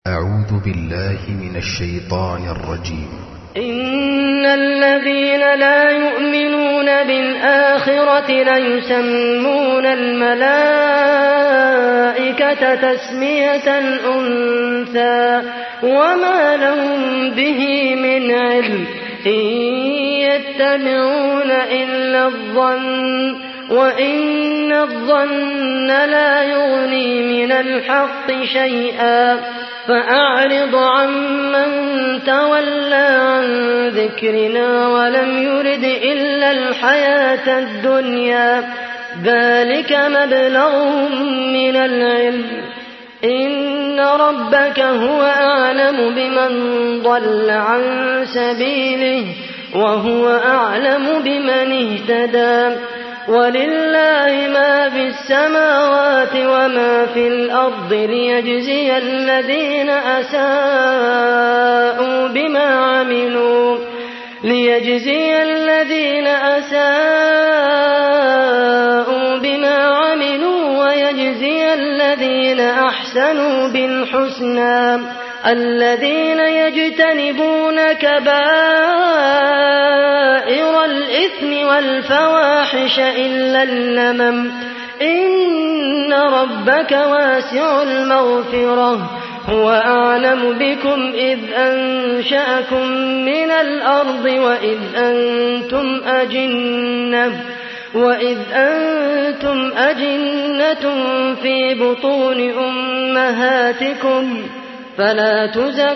أعوذ بالله من الشيطان الرجيم. إن الذين لا يؤمنون بالآخرة ليسمون الملائكة تسمية الأنثى وما لهم به من علم إن يتبعون إلا الظن وإن الظن لا يغني من الحق شيئا فأعرض عمن تولى عن ذكرنا ولم يرد إلا الحياة الدنيا ذلك مبلغهم من العلم إن ربك هو أعلم بمن ضل عن سبيله وهو أعلم بمن اهتدى ولله ما في السماوات وما في الأرض ليجزي الذين أساءوا بما عملوا ويجزي الذين أحسنوا بالحسنى الذين يجتنبون كبائر الإثم والفواحش إلا اللمم إن ربك واسع المغفرة هو أعلم بكم إذ أنشأكم من الأرض وإذ أنتم أجنة في بطون أمهاتكم فلا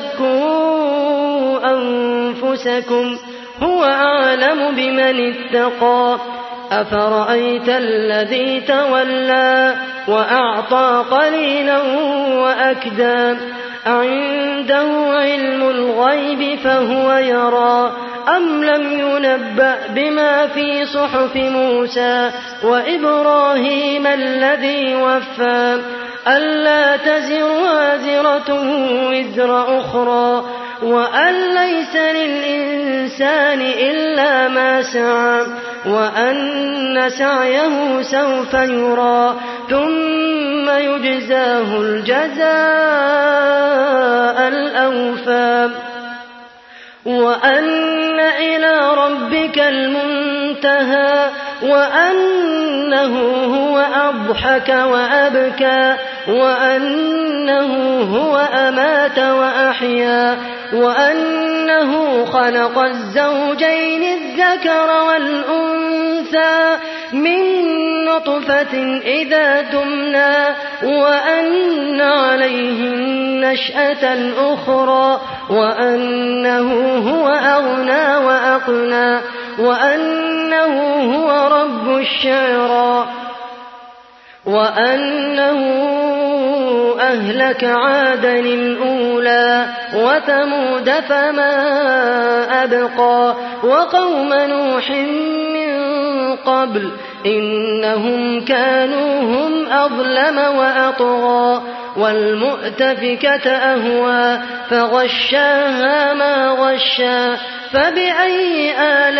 تزكوا أنفسكم هو أعلم بمن اتقى أفرأيت الذي تولى وأعطى قليلا وأكدى عنده علم الغيب فهو يرى أم لم ينبأ بما في صحف موسى وإبراهيم الذي وفى ألا تزر وازرة وزر أخرى وأن ليس للإنسان إلا ما سعى وأن سعيه سوف يرى ثم يجزاه الجزاء الأوفى وأن إلى ربك المنتهى وأنه هو أضحك وأبكى وأنه هو أمات وأحيا وأنه خلق الزوجين الذكر والأنثى من نطفة إذا تمنى وأن عليه النشأة الأخرى وأنه هو أغنى وأقنى وأنه هو رب الشعرى وأنه أهلك عادا الأولى وثمود فما أبقى وقوم نوح من قبل إنهم كانوا هم أظلم وأطغى والمؤتفكة أهوى فغشاها ما غشى فبأي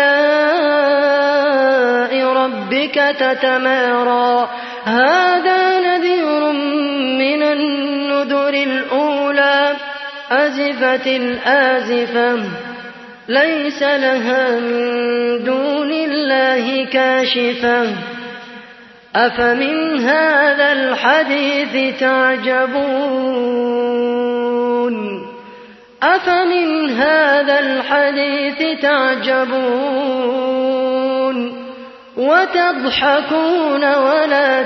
آلاء ربك تتمارى هذا نذير من النذر الأولى أزفت الآزفة ليس لها من دون الله كاشفة أفمن هذا الحديث تعجبون وتضحكون ولا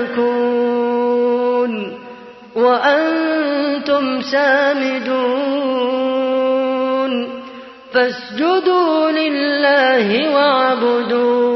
تبكون وأنتم سامدون فاسجدوا لله واعبدوا